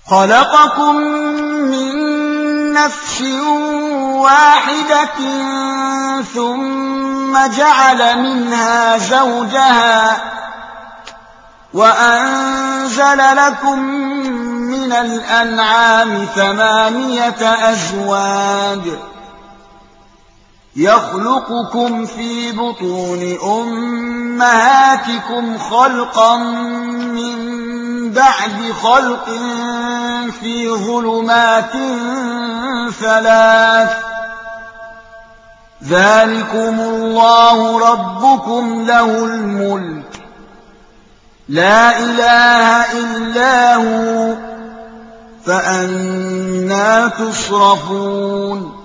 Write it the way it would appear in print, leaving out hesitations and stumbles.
خلقكم من نفس واحدة ثم جعل منها زوجها وأنزل لكم من الأنعام 8 أزواج يخلقكم في بطون أمهاتكم خلقا من بعد خلق في ظلمات 3 ذلكم الله ربكم له الملك لا إله إلا هو فأنى تصرفون